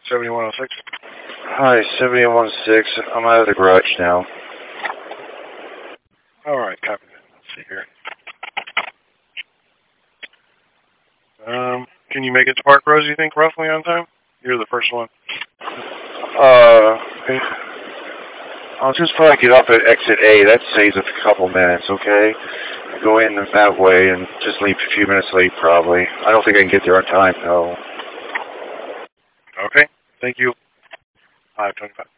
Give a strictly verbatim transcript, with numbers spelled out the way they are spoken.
seventy-one oh six. Hi, seventy one six. I'm out of the garage now. All right, copy that. Let's see here. Um, can you make it to Park Rose, you think, roughly on time? You're the first one. Uh, I'll just probably get off at exit A. That saves a couple minutes, okay? Go in that way and just leave a few minutes late, probably. I don't think I can get there on time, though. Okay, thank you. five twenty-five.